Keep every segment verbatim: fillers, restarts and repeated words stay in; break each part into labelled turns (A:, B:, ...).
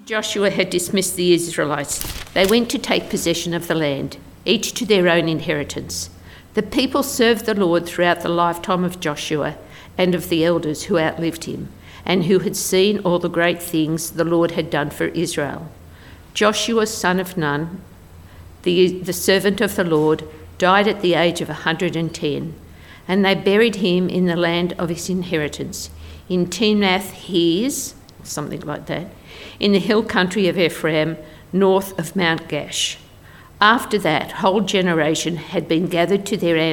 A: Joshua had dismissed the Israelites. They went to take possession of the land, each to their own inheritance. The people served the Lord throughout the lifetime of Joshua and of the elders who outlived him, and who had seen all the great things the Lord had done for Israel. Joshua, son of Nun, the, the servant of the Lord, died at the age of one hundred ten, and they buried him in the land of his inheritance, in Timnath-Heres, something like that, in the hill country of Ephraim, north of Mount Gash. After that whole generation had been gathered to their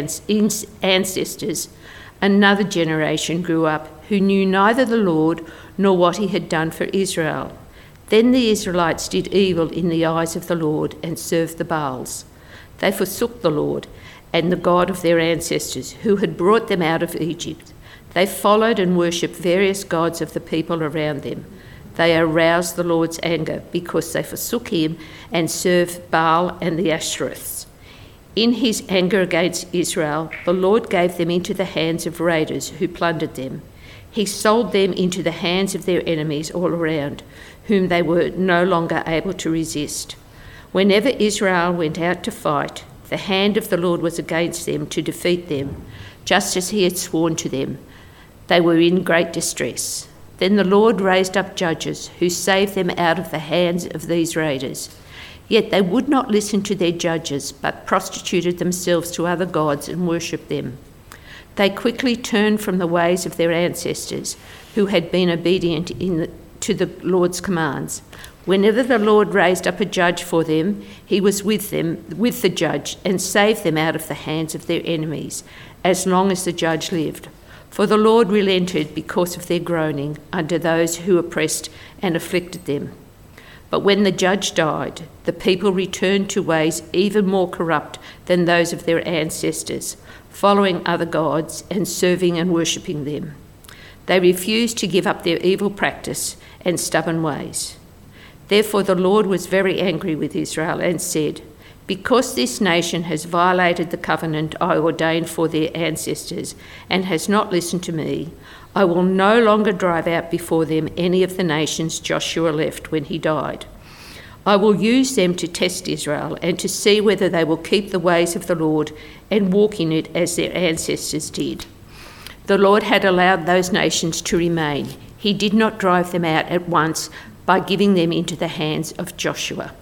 A: ancestors, another generation grew up who knew neither the Lord nor what he had done for Israel. Then the Israelites did evil in the eyes of the Lord and served the Baals. They forsook the Lord and the God of their ancestors, who had brought them out of Egypt. They followed and worshipped various gods of the people around them. They aroused the Lord's anger because they forsook him and served Baal and the Ashtoreths. In his anger against Israel, the Lord gave them into the hands of raiders who plundered them. He sold them into the hands of their enemies all around, whom they were no longer able to resist. Whenever Israel went out to fight, the hand of the Lord was against them to defeat them, just as he had sworn to them. They were in great distress. Then the Lord raised up judges who saved them out of the hands of these raiders. Yet they would not listen to their judges, but prostituted themselves to other gods and worshipped them. They quickly turned from the ways of their ancestors, who had been obedient in the, to the Lord's commands. Whenever the Lord raised up a judge for them, he was with them, with the judge, and saved them out of the hands of their enemies, as long as the judge lived. For the Lord relented because of their groaning under those who oppressed and afflicted them. But when the judge died, the people returned to ways even more corrupt than those of their ancestors, following other gods and serving and worshipping them. They refused to give up their evil practice and stubborn ways. Therefore the Lord was very angry with Israel and said, "Because this nation has violated the covenant I ordained for their ancestors and has not listened to me, I will no longer drive out before them any of the nations Joshua left when he died. I will use them to test Israel and to see whether they will keep the ways of the Lord and walk in it as their ancestors did." The Lord had allowed those nations to remain. He did not drive them out at once by giving them into the hands of Joshua.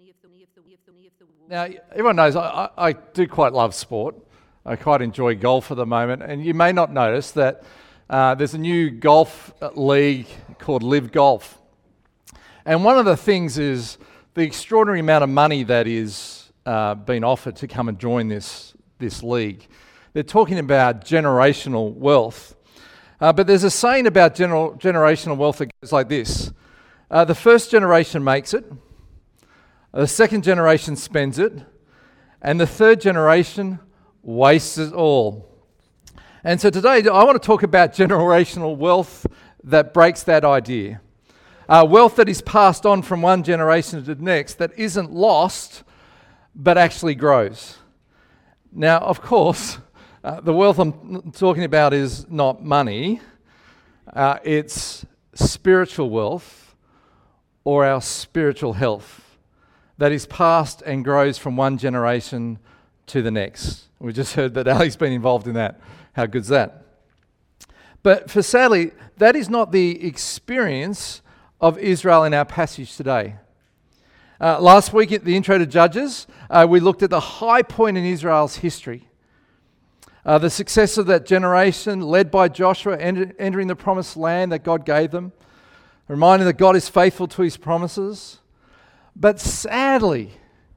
B: Now, everyone knows I, I do quite love sport. I quite enjoy golf at the moment. And you may not notice that uh, there's a new golf league called Live Golf. And one of the things is the extraordinary amount of money that is uh, being offered to come and join this, this league. They're talking about generational wealth. Uh, but there's a saying about general, generational wealth that goes like this. Uh, the first generation makes it. The second generation spends it, and the third generation wastes it all. And so today I want to talk about generational wealth that breaks that idea. Uh, wealth that is passed on from one generation to the next that isn't lost, but actually grows. Now, of course, uh, the wealth I'm talking about is not money. Uh, it's spiritual wealth or our spiritual health that is passed and grows from one generation to the next. We just heard that Ali's been involved in that. How good's that? But for sadly, that is not the experience of Israel in our passage today. Uh, last week at the intro to Judges, uh, we looked at the high point in Israel's history. Uh, the success of that generation led by Joshua enter- entering the promised land that God gave them, reminding that God is faithful to his promises. But sadly,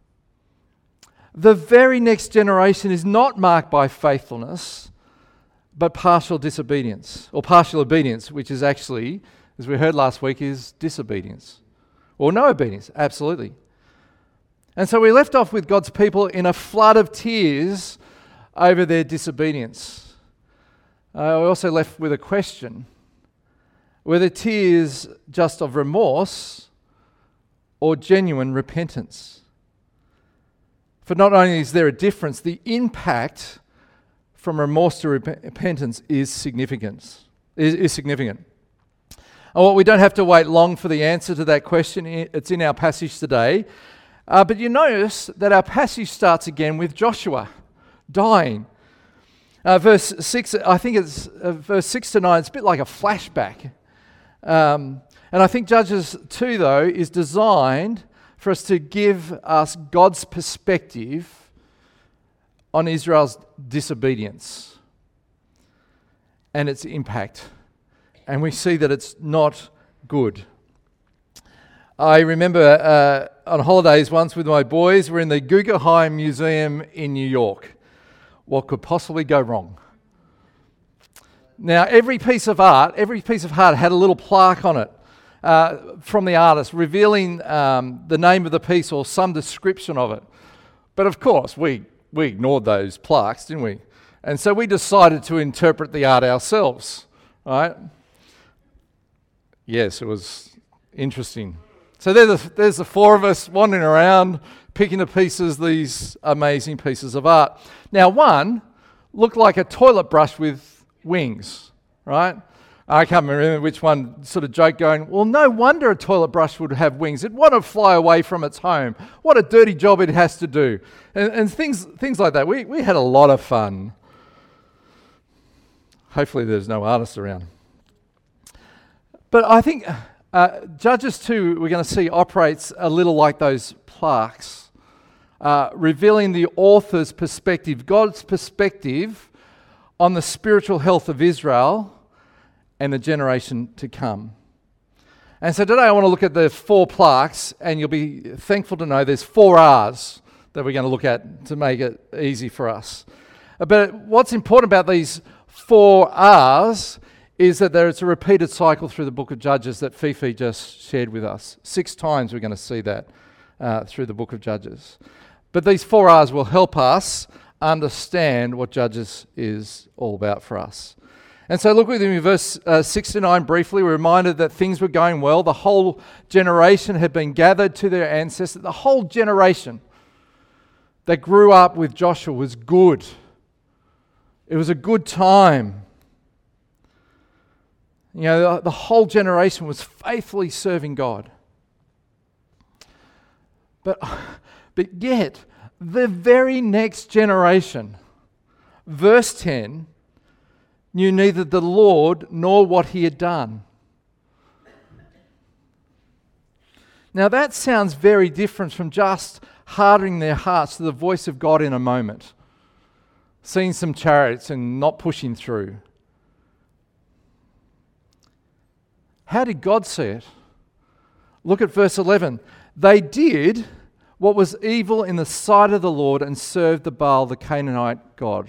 B: the very next generation is not marked by faithfulness, but partial disobedience, or partial obedience, which is actually, as we heard last week, is disobedience. Or no obedience, absolutely. And so we left off with God's people in a flood of tears over their disobedience. Uh, we also left with a question. Were the tears just of remorse or genuine repentance? For not only is there a difference, the impact from remorse to rep- repentance is significant. Is, is significant. Oh, we don't have to wait long for the answer to that question. It's in our passage today. Uh, but you notice that our passage starts again with Joshua dying. Uh, verse six, I think it's uh, verse six to nine, it's a bit like a flashback. Um, and I think Judges two, though, is designed for us to give us God's perspective on Israel's disobedience and its impact. And we see that it's not good. I remember uh, on holidays once with my boys, we're in the Guggenheim Museum in New York. What could possibly go wrong? Now, every piece of art, every piece of art had a little plaque on it uh, from the artist revealing um, the name of the piece or some description of it. But of course, we, we ignored those plaques, didn't we? And so we decided to interpret the art ourselves, right? Yes, it was interesting. So there's the, there's the four of us wandering around, picking to pieces these amazing pieces of art. Now, one looked like a toilet brush with wings, right? I can't remember which one sort of joke going, well, no wonder a toilet brush would have wings. It'd want to fly away from its home. What a dirty job it has to do. And, and things things like that. We, we had a lot of fun. Hopefully there's no artists around. But I think uh, Judges two, we're going to see, operates a little like those plaques, uh, revealing the author's perspective, God's perspective on the spiritual health of Israel and the generation to come. And so today I want to look at the four plaques, and you'll be thankful to know there's four R's that we're going to look at to make it easy for us. But what's important about these four R's is that there's a repeated cycle through the book of Judges that Fifi just shared with us. Six times we're going to see that uh, through the book of Judges. But these four R's will help us understand what Judges is all about for us. And so look with me, verse uh, six to nine briefly. We're reminded that things were going well. The whole generation had been gathered to their ancestors. The whole generation that grew up with Joshua was good. It was a good time. You know, the, the whole generation was faithfully serving God. But, but yet, the very next generation, verse ten, knew neither the Lord nor what he had done. Now that sounds very different from just hardening their hearts to the voice of God in a moment, seeing some chariots and not pushing through. How did God see it? Look at verse eleven. They did what was evil in the sight of the Lord and served the Baal, the Canaanite god.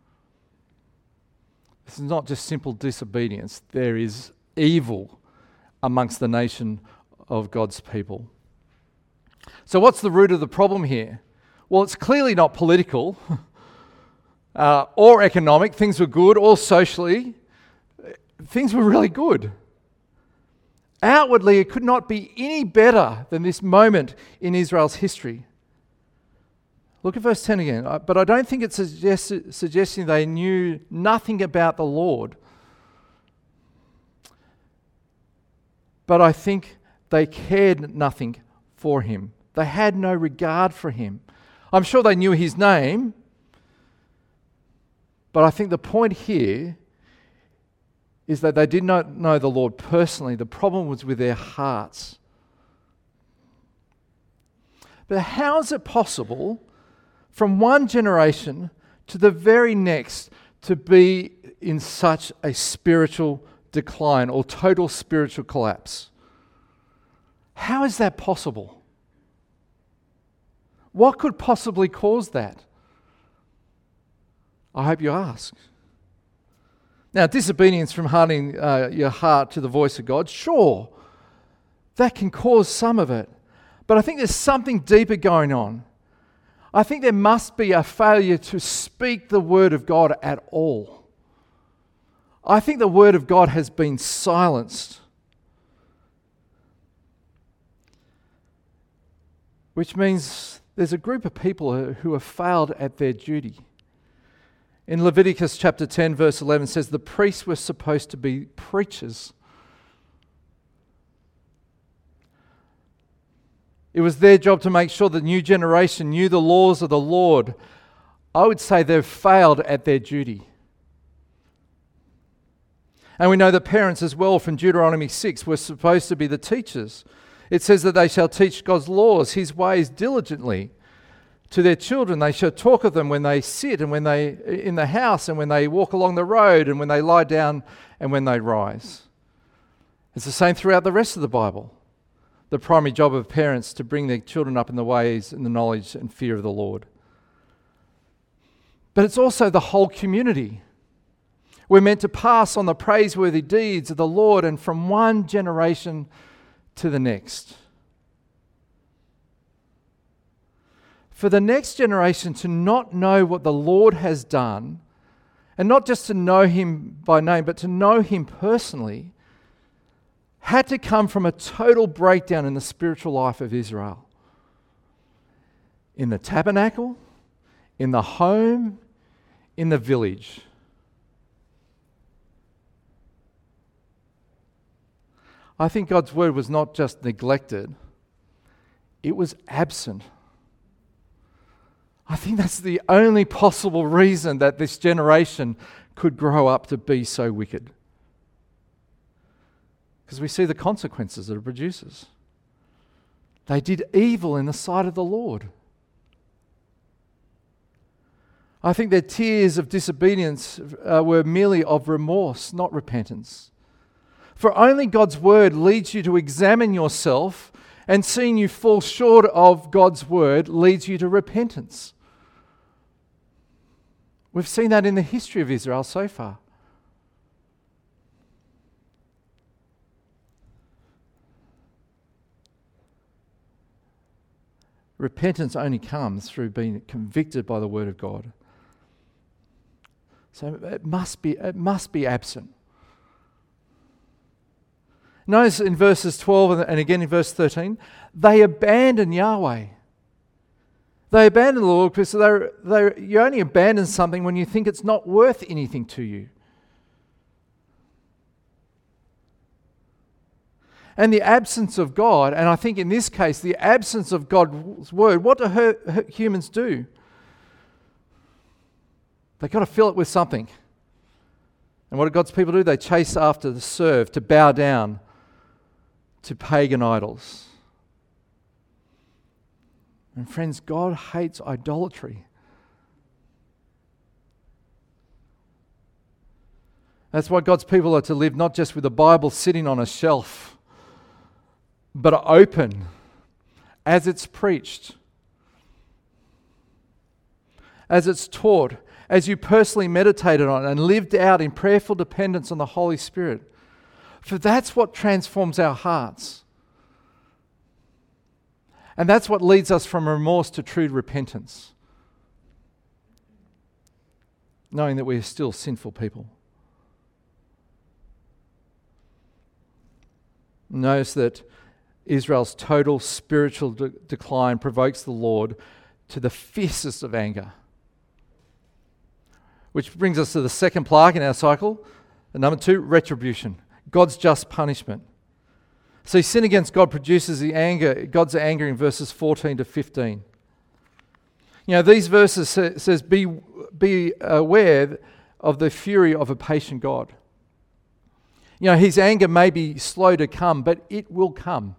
B: This is not just simple disobedience. There is evil amongst the nation of God's people. So what's the root of the problem here? Well, it's clearly not political uh, or economic. Things were good, or socially. Things were really good. Outwardly, it could not be any better than this moment in Israel's history. Look at verse ten again. But I don't think it's suggest- suggesting they knew nothing about the Lord. But I think they cared nothing for him. They had no regard for him. I'm sure they knew his name. But I think the point here is that they did not know the Lord personally. The problem was with their hearts. But how is it possible from one generation to the very next to be in such a spiritual decline or total spiritual collapse? How is that possible? What could possibly cause that? I hope you ask. Now, disobedience from hardening uh, your heart to the voice of God, sure, that can cause some of it. But I think there's something deeper going on. I think there must be a failure to speak the word of God at all. I think the word of God has been silenced. Which means there's a group of people who have failed at their duty. In Leviticus chapter ten, verse eleven says, the priests were supposed to be preachers. It was their job to make sure the new generation knew the laws of the Lord. I would say they've failed at their duty. And we know that parents as well from Deuteronomy six were supposed to be the teachers. It says that they shall teach God's laws, his ways diligently to their children. They shall talk of them when they sit and when they in the house and when they walk along the road and when they lie down and when they rise. It's the same throughout the rest of the Bible. The primary job of parents to bring their children up in the ways and the knowledge and fear of the Lord. But it's also the whole community. We're meant to pass on the praiseworthy deeds of the Lord and from one generation to the next. For the next generation to not know what the Lord has done, and not just to know him by name, but to know him personally, had to come from a total breakdown in the spiritual life of Israel. In the tabernacle, in the home, in the village. I think God's word was not just neglected, it was absent. I think that's the only possible reason that this generation could grow up to be so wicked. Because we see the consequences that it produces. They did evil in the sight of the Lord. I think their tears of disobedience uh, were merely of remorse, not repentance. For only God's word leads you to examine yourself, and seeing you fall short of God's word leads you to repentance. We've seen that in the history of Israel so far. Repentance only comes through being convicted by the word of God. So it must be, it must be absent. Notice in verses twelve and again in verse thirteen, they abandon Yahweh. They abandon the Lord because they're, they're, you only abandon something when you think it's not worth anything to you. And the absence of God, and I think in this case, the absence of God's word, what do her, her humans do? They've got to fill it with something. And what do God's people do? They chase after to serve, to bow down to pagan idols. And friends, God hates idolatry. That's why God's people are to live not just with the Bible sitting on a shelf, but open as it's preached, as it's taught, as you personally meditated on it and lived out in prayerful dependence on the Holy Spirit. For that's what transforms our hearts. And that's what leads us from remorse to true repentance. Knowing that we are still sinful people. Notice that Israel's total spiritual de- decline provokes the Lord to the fiercest of anger. Which brings us to the second plague in our cycle. And number two, retribution. God's just punishment. See, sin against God produces the anger, God's anger in verses fourteen to fifteen. You know, these verses say, says, be, be aware of the fury of a patient God. You know, his anger may be slow to come, but it will come.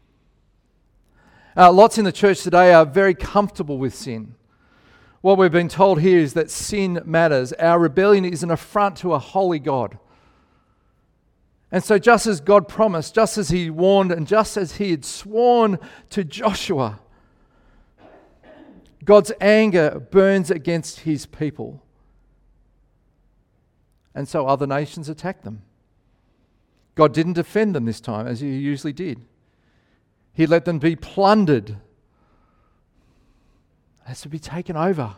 B: Uh, lots in the church today are very comfortable with sin. What we've been told here is that sin matters. Our rebellion is an affront to a holy God. And so just as God promised, just as he warned, and just as he had sworn to Joshua, God's anger burns against his people. And so other nations attack them. God didn't defend them this time, as he usually did. He let them be plundered. Has to be taken over.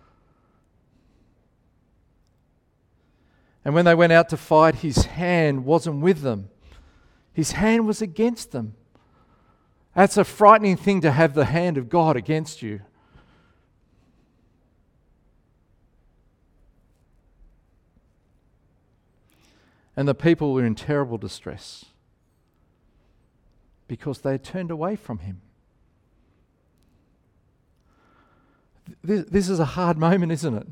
B: And when they went out to fight, his hand wasn't with them. His hand was against them. That's a frightening thing, to have the hand of God against you. And the people were in terrible distress because they had turned away from him. This, this is a hard moment, isn't it?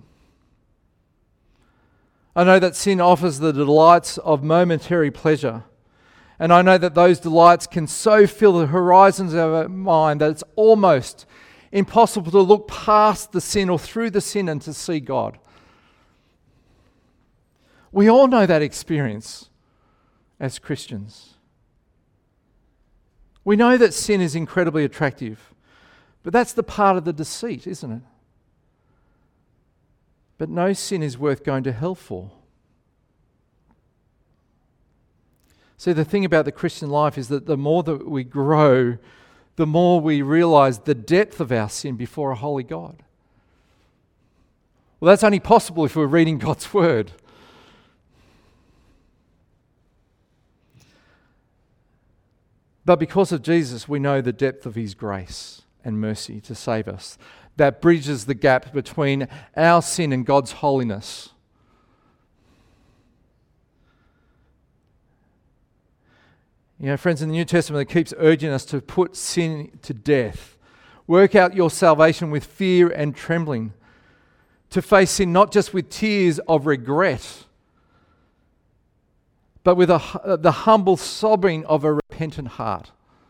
B: I know that sin offers the delights of momentary pleasure. And I know that those delights can so fill the horizons of our mind that it's almost impossible to look past the sin or through the sin and to see God. We all know that experience as Christians. We know that sin is incredibly attractive, but that's the part of the deceit, isn't it? But no sin is worth going to hell for. See, the thing about the Christian life is that the more that we grow, the more we realize the depth of our sin before a holy God. Well, that's only possible if we're reading God's Word. But because of Jesus, we know the depth of His grace and mercy to save us. That bridges the gap between our sin and God's holiness. You know, friends, in the New Testament, it keeps urging us to put sin to death. Work out your salvation with fear and trembling. To face sin not just with tears of regret, but with a, the humble sobbing of a repentant heart.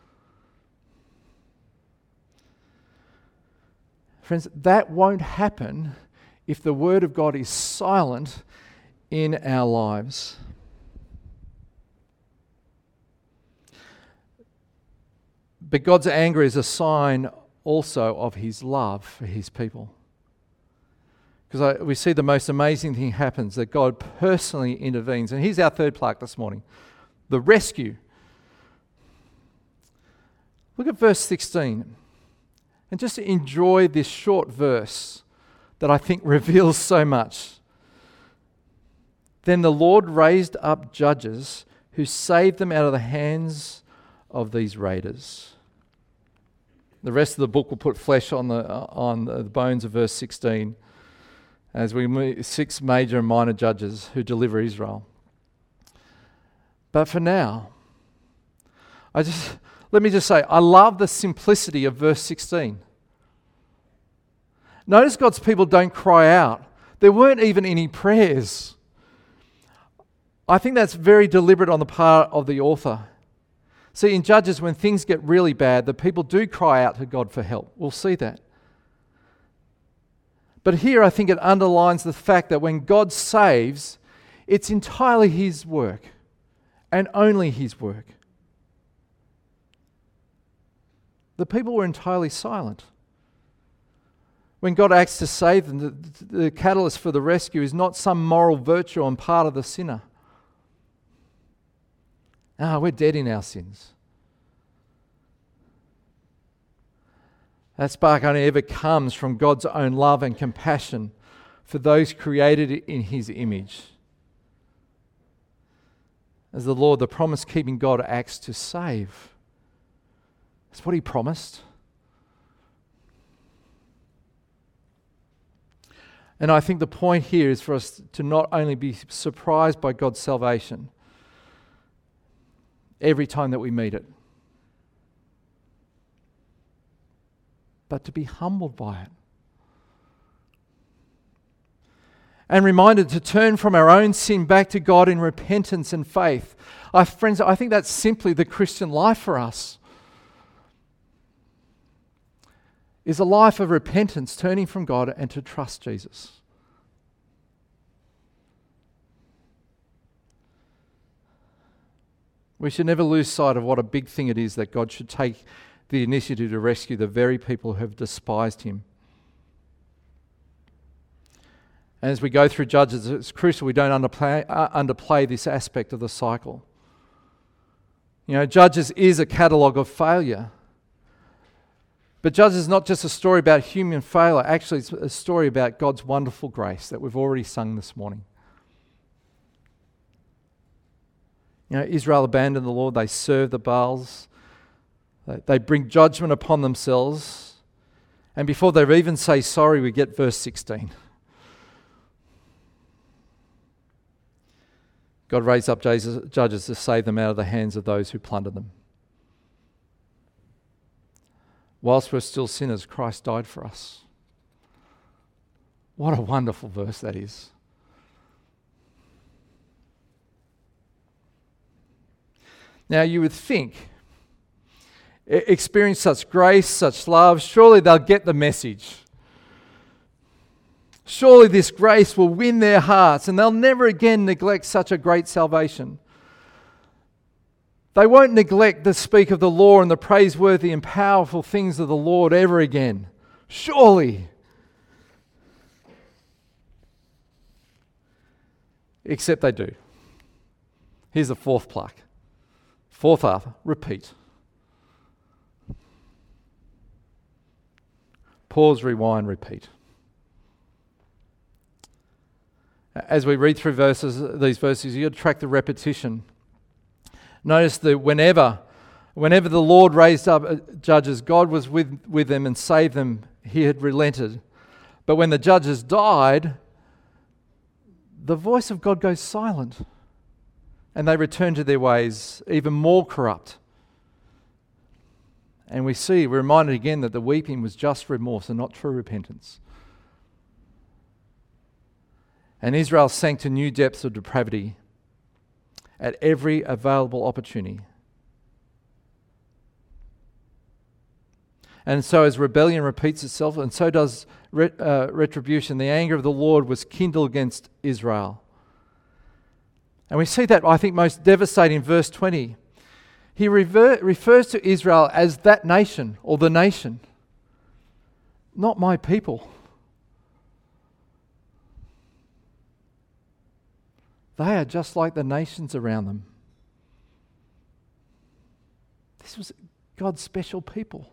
B: Friends, that won't happen if the Word of God is silent in our lives. But God's anger is a sign also of His love for His people. Because we see the most amazing thing happens, that God personally intervenes. And here's our third plaque this morning, the rescue. Look at verse sixteen. And just enjoy this short verse that I think reveals so much. Then the Lord raised up judges who saved them out of the hands of these raiders. The rest of the book will put flesh on the on the bones of verse sixteen as we meet six major and minor judges who deliver Israel. But for now, I just let me just say, I love the simplicity of verse sixteen. Notice God's people don't cry out. There weren't even any prayers. I think that's very deliberate on the part of the author. See, in Judges, when things get really bad, the people do cry out to God for help. We'll see that. But here I think it underlines the fact that when God saves, it's entirely His work and only His work. The people were entirely silent. When God acts to save them, the, the catalyst for the rescue is not some moral virtue on part of the sinner. Ah, we're dead in our sins. That spark only ever comes from God's own love and compassion for those created in His image. As the Lord, the promise-keeping God, acts to save. That's what He promised. And I think the point here is for us to not only be surprised by God's salvation every time that we meet it, but to be humbled by it. And reminded to turn from our own sin back to God in repentance and faith. I, friends, I think that's simply the Christian life for us. Is a life of repentance, turning from God and to trust Jesus. We should never lose sight of what a big thing it is that God should take the initiative to rescue the very people who have despised Him. And as we go through Judges, it's crucial we don't underplay, uh, underplay this aspect of the cycle. You know, Judges is a catalogue of failure. But Judges is not just a story about human failure. Actually, it's a story about God's wonderful grace that we've already sung this morning. You know, Israel abandoned the Lord. They served the Baals. They, they bring judgment upon themselves. And before they even say sorry, we get verse sixteen. God raised up judges to save them out of the hands of those who plundered them. Whilst we're still sinners, Christ died for us. What a wonderful verse that is. Now you would think, e- experience such grace, such love, surely they'll get the message. Surely this grace will win their hearts and they'll never again neglect such a great salvation. They won't neglect to speak of the law and the praiseworthy and powerful things of the Lord ever again. Surely. Except they do. Here's the fourth pluck. Fourth R, repeat. Pause, rewind, repeat. As we read through verses, these verses, you've got to track the repetition. Notice that whenever, whenever the Lord raised up judges, God was with, with them and saved them. He had relented. But when the judges died, the voice of God goes silent. And they return to their ways, even more corrupt. And we see, we're reminded again that the weeping was just remorse and not true repentance. And Israel sank to new depths of depravity at every available opportunity. And so as rebellion repeats itself, and so does ret- uh, retribution, the anger of the Lord was kindled against Israel. And we see that, I think, most devastating in verse twenty. He rever- refers to Israel as that nation, or the nation. Not my people. They are just like the nations around them. This was God's special people.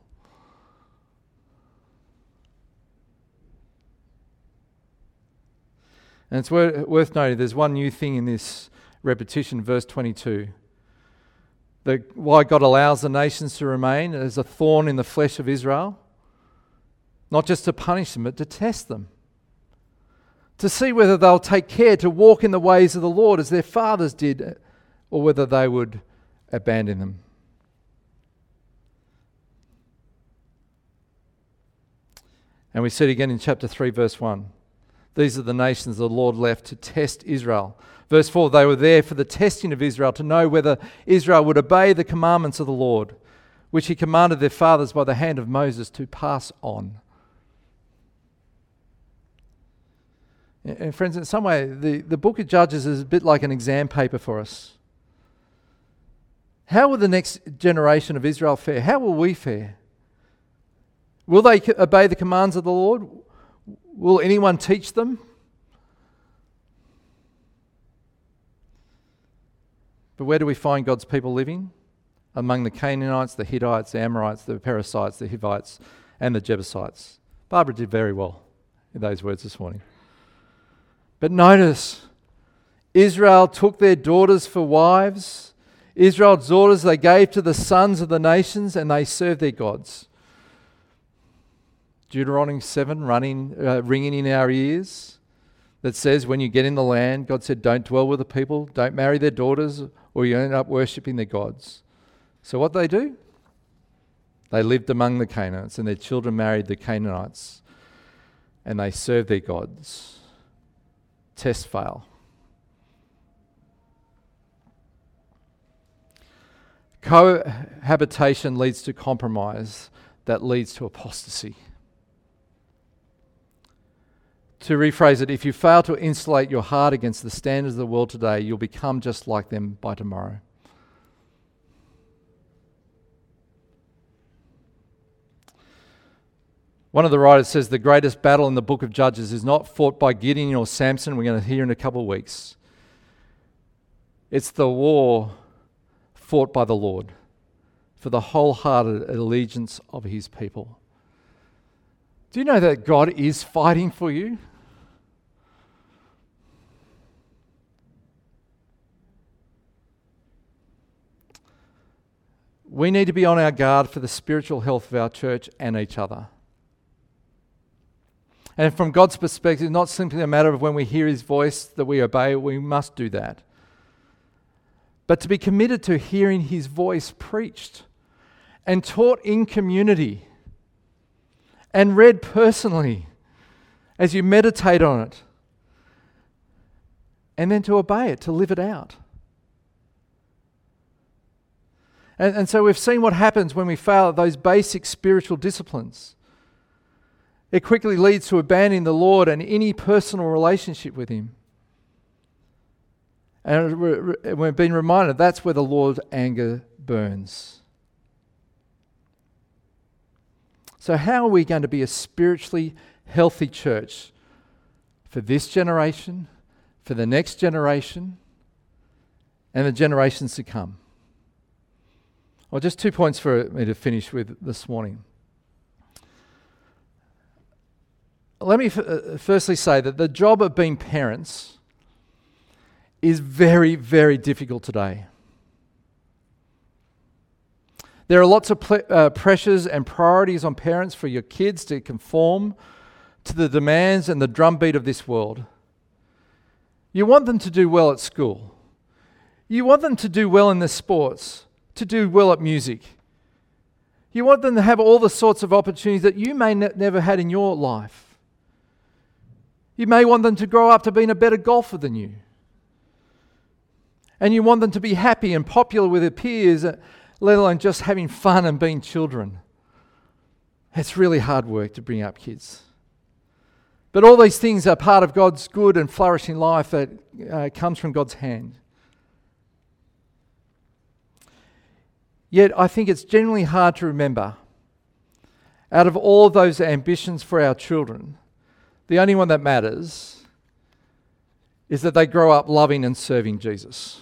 B: And it's worth noting there's one new thing in this repetition, verse twenty-two. That why God allows the nations to remain as a thorn in the flesh of Israel. Not just to punish them, but to test them. To see whether they'll take care to walk in the ways of the Lord as their fathers did, or whether they would abandon them. And we see it again in chapter three, verse one. These are the nations the Lord left to test Israel. Verse four, they were there for the testing of Israel, to know whether Israel would obey the commandments of the Lord, which he commanded their fathers by the hand of Moses to pass on. And friends, in some way, the, the book of Judges is a bit like an exam paper for us. How will the next generation of Israel fare? How will we fare? Will they obey the commands of the Lord? Will anyone teach them? But where do we find God's people living? Among the Canaanites, the Hittites, the Amorites, the Perizzites, the Hivites, and the Jebusites. Barbara did very well in those words this morning. But notice, Israel took their daughters for wives. Israel's daughters they gave to the sons of the nations, and they served their gods. Deuteronomy seven running, uh, ringing in our ears, that says when you get in the land, God said, don't dwell with the people, don't marry their daughters, or you end up worshipping their gods. So what they do? They lived among the Canaanites, and their children married the Canaanites, and they served their gods. Test fail. Cohabitation leads to compromise that leads to apostasy. To rephrase it, if you fail to insulate your heart against the standards of the world today, you'll become just like them by tomorrow. One of the writers says the greatest battle in the book of Judges is not fought by Gideon or Samson, we're going to hear in a couple of weeks. It's the war fought by the Lord for the wholehearted allegiance of his people. Do you know that God is fighting for you? We need to be on our guard for the spiritual health of our church and each other. And from God's perspective, not simply a matter of when we hear his voice that we obey, we must do that. But to be committed to hearing his voice preached and taught in community and read personally as you meditate on it, and then to obey it, to live it out. And, and so we've seen what happens when we fail at those basic spiritual disciplines. It quickly leads to abandoning the Lord and any personal relationship with Him. And we've been reminded that's where the Lord's anger burns. So how are we going to be a spiritually healthy church for this generation, for the next generation, and the generations to come? Well, just two points for me to finish with this morning. Let me f- uh, firstly say that the job of being parents is very, very difficult today. There are lots of pl- uh, pressures and priorities on parents for your kids to conform to the demands and the drumbeat of this world. You want them to do well at school. You want them to do well in their sports, to do well at music. You want them to have all the sorts of opportunities that you may ne- never had in your life. You may want them to grow up to being a better golfer than you. And you want them to be happy and popular with their peers, let alone just having fun and being children. It's really hard work to bring up kids. But all these things are part of God's good and flourishing life that uh, comes from God's hand. Yet I think it's generally hard to remember, out of all of those ambitions for our children, the only one that matters is that they grow up loving and serving Jesus.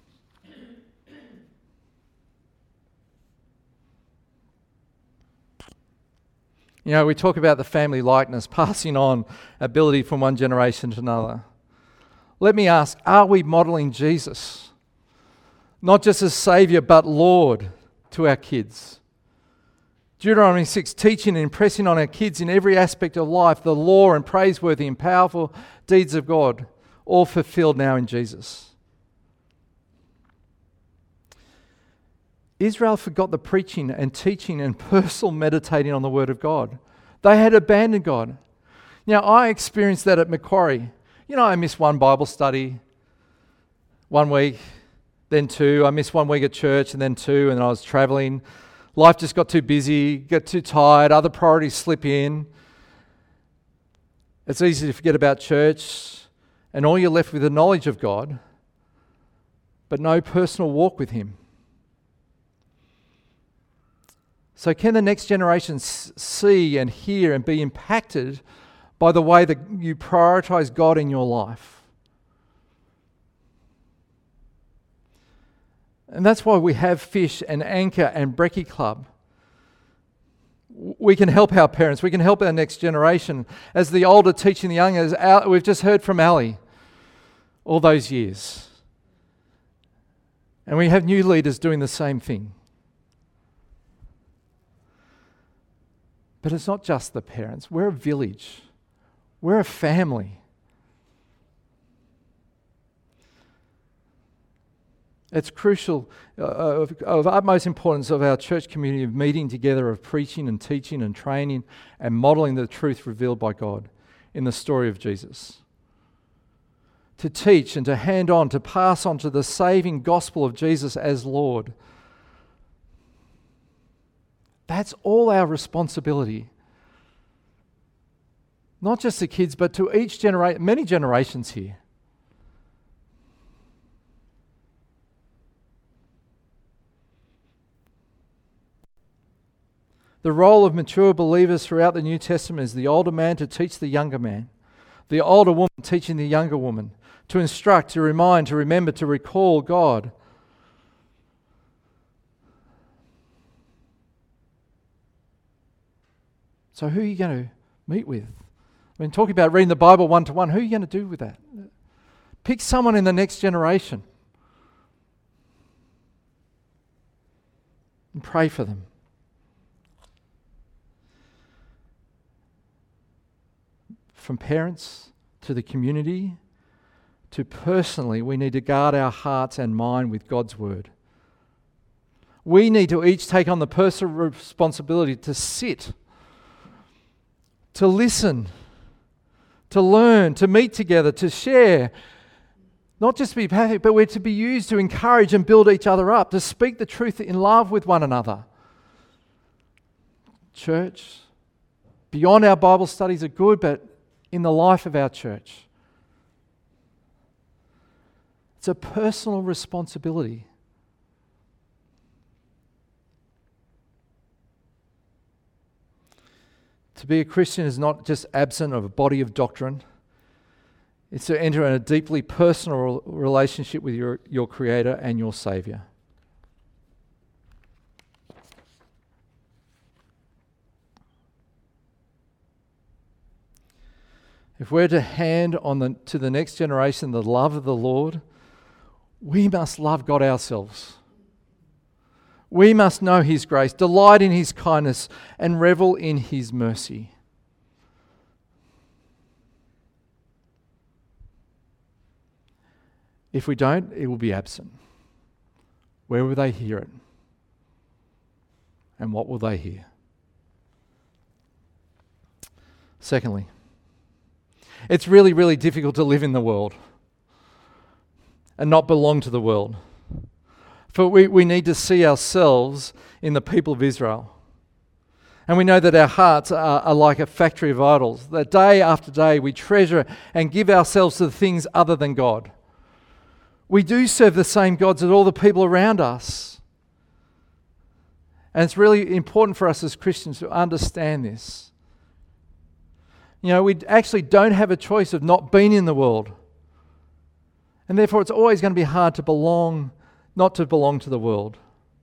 B: You know, we talk about the family likeness, passing on ability from one generation to another. Let me ask, are we modelling Jesus? Not just as Saviour, but Lord to our kids. Deuteronomy six, teaching and impressing on our kids in every aspect of life, the law and praiseworthy and powerful deeds of God, all fulfilled now in Jesus. Israel forgot the preaching and teaching and personal meditating on the Word of God. They had abandoned God. Now, I experienced that at Macquarie. You know, I missed one Bible study, one week, then two. I missed one week at church and then two, and then I was travelling. Life just got too busy, got too tired, other priorities slip in. It's easy to forget about church, and all you're left with the knowledge of God, but no personal walk with Him. So can the next generation see and hear and be impacted by the way that you prioritize God in your life? And that's why we have Fish and Anchor and Brekkie Club. We can help our parents. We can help our next generation. As the older teaching the younger, as we've just heard from Ali all those years. And we have new leaders doing the same thing. But it's not just the parents. We're a village. We're a family. It's crucial, uh, of, of utmost importance of our church community of meeting together, of preaching and teaching and training and modelling the truth revealed by God in the story of Jesus. To teach and to hand on, to pass on to the saving gospel of Jesus as Lord. That's all our responsibility. Not just the kids, but to each generation, many generations here. The role of mature believers throughout the New Testament is the older man to teach the younger man, the older woman teaching the younger woman, to instruct, to remind, to remember, to recall God. So who are you going to meet with? I mean, talking about reading the Bible one-to-one, who are you going to do with that? Pick someone in the next generation and pray for them. From parents to the community to personally, we need to guard our hearts and mind with God's word. We need to each take on the personal responsibility to sit, to listen, to learn, to meet together, to share. Not just to be perfect, but we're to be used to encourage and build each other up, to speak the truth in love with one another. Church, beyond our Bible studies are good, but in the life of our church, it's a personal responsibility. To be a Christian is not just absent of a body of doctrine. It's to enter in a deeply personal relationship with your, your Creator and your Saviour. If we're to hand on the, to the next generation the love of the Lord, we must love God ourselves. We must know His grace, delight in His kindness, and revel in His mercy. If we don't, it will be absent. Where will they hear it? And what will they hear? Secondly, it's really, really difficult to live in the world and not belong to the world. For we, we need to see ourselves in the people of Israel. And we know that our hearts are, are like a factory of idols, that day after day we treasure and give ourselves to the things other than God. We do serve the same gods as all the people around us. And it's really important for us as Christians to understand this. You know, we actually don't have a choice of not being in the world. And therefore it's always going to be hard to belong, not to belong to the world.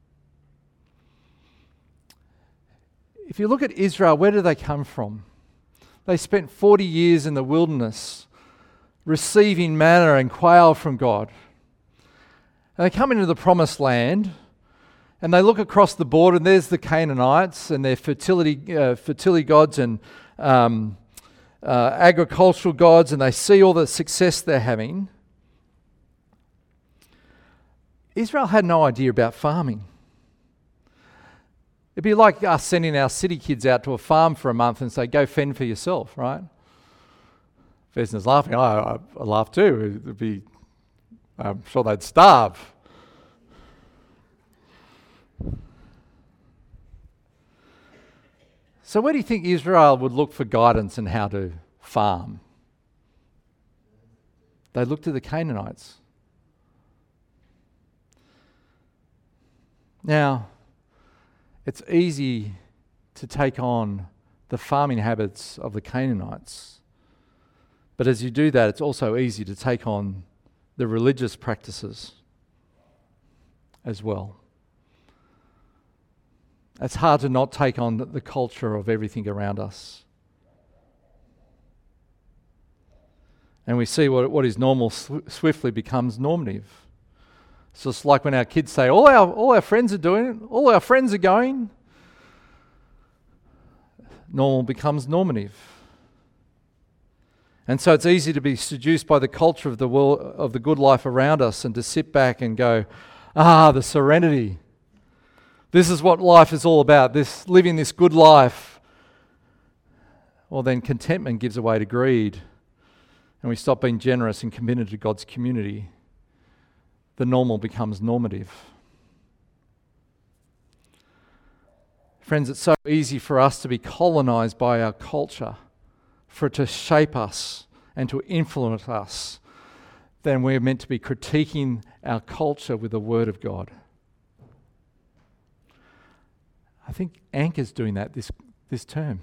B: If you look at Israel, where do they come from? They spent forty years in the wilderness receiving manna and quail from God. And they come into the promised land and they look across the border and there's the Canaanites and their fertility, uh, fertility gods and um, Uh, agricultural gods, and they see all the success they're having. Israel had no idea about farming. It'd be like us sending our city kids out to a farm for a month and say, go fend for yourself, right? Vesna's laughing. I, I, I laugh too. It'd be, I'm sure they'd starve. So where do you think Israel would look for guidance in how to farm? They looked to the Canaanites. Now, it's easy to take on the farming habits of the Canaanites. But as you do that, it's also easy to take on the religious practices as well. It's hard to not take on the, the culture of everything around us. And we see what, what is normal sw- swiftly becomes normative. It's just like when our kids say, all our, all our friends are doing it, all our friends are going. Normal becomes normative. And so it's easy to be seduced by the culture of the world, of the good life around us, and to sit back and go, ah, the serenity. This is what life is all about, this living this good life. Well, then contentment gives way to greed, and we stop being generous and committed to God's community. The normal becomes normative. Friends, it's so easy for us to be colonized by our culture, for it to shape us and to influence us, then we're meant to be critiquing our culture with the Word of God. I think Anchor's doing that this, this term.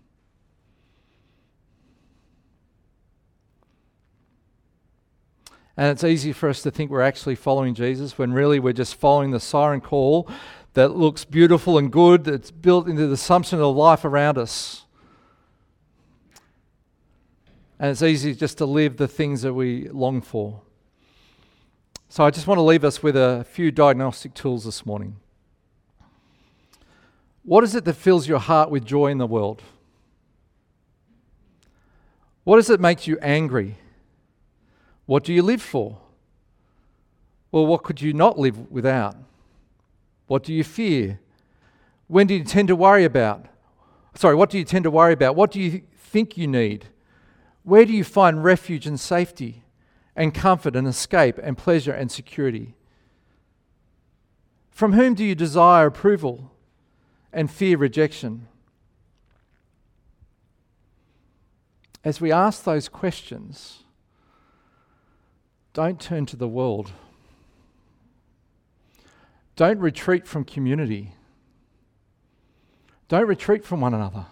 B: And it's easy for us to think we're actually following Jesus when really we're just following the siren call that looks beautiful and good, that's built into the assumption of life around us. And it's easy just to live the things that we long for. So I just want to leave us with a few diagnostic tools this morning. What is it that fills your heart with joy in the world? What is it that makes you angry? What do you live for? Well, what could you not live without? What do you fear? When do you tend to worry about? Sorry, what do you tend to worry about? What do you think you need? Where do you find refuge and safety and comfort and escape and pleasure and security? From whom do you desire approval and fear rejection? As we ask those questions, don't turn to the world. Don't retreat from community. Don't retreat from one another.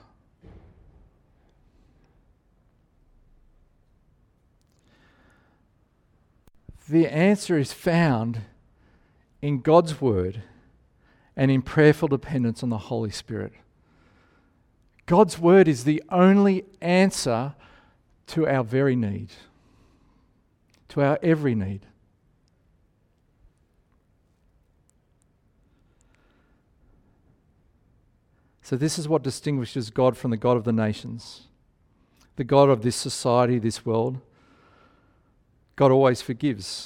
B: The answer is found in God's word and in prayerful dependence on the Holy Spirit. God's word is the only answer to our very need, to our every need. So this is what distinguishes God from the God of the nations, the God of this society, this world. God always forgives.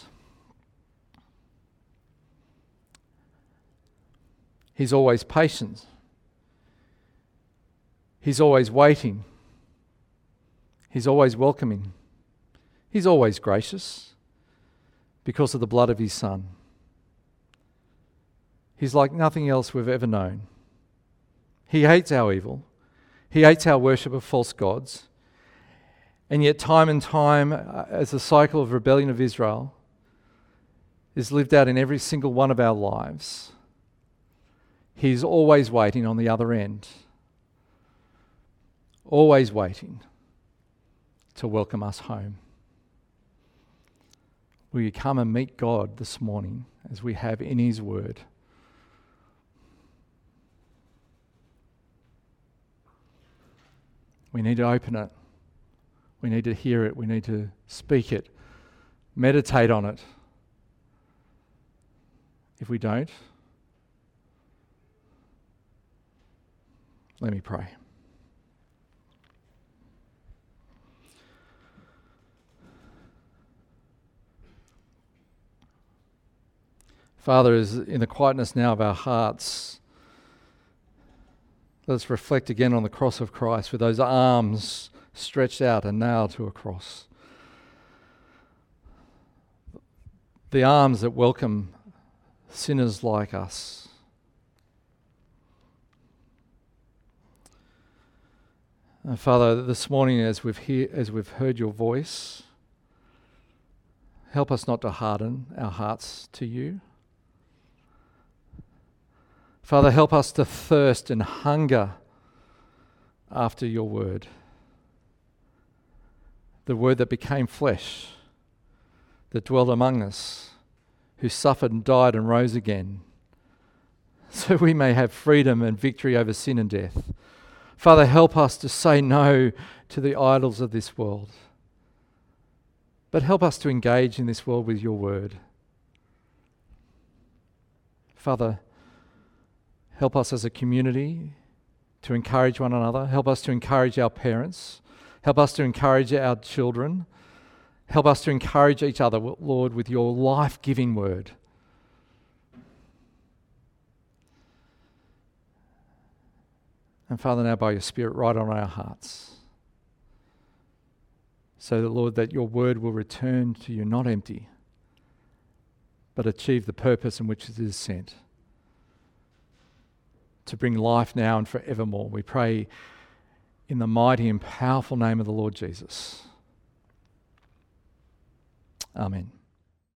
B: He's always patient. He's always waiting. He's always welcoming. He's always gracious because of the blood of his Son. He's like nothing else we've ever known. He hates our evil. He hates our worship of false gods. And yet time and time, uh, as the cycle of rebellion of Israel is lived out in every single one of our lives, he's always waiting on the other end. Always waiting to welcome us home. Will you come and meet God this morning as we have in his word? We need to open it. We need to hear it. We need to speak it. Meditate on it. If we don't, let me pray. Father, as in the quietness now of our hearts, let us reflect again on the cross of Christ with those arms stretched out and nailed to a cross. The arms that welcome sinners like us. And Father, this morning as we've hear, as we've heard your voice, help us not to harden our hearts to you. Father, help us to thirst and hunger after your word. The word that became flesh, that dwelt among us, who suffered and died and rose again, so we may have freedom and victory over sin and death. Father, help us to say no to the idols of this world, but help us to engage in this world with your word. Father, help us as a community to encourage one another. Help us to encourage our parents. Help us to encourage our children. Help us to encourage each other, Lord, with your life-giving word. And Father, now by your Spirit, write on our hearts. So that, Lord, that your word will return to you not empty, but achieve the purpose in which it is sent, to bring life now and forevermore. We pray in the mighty and powerful name of the Lord Jesus. Amen.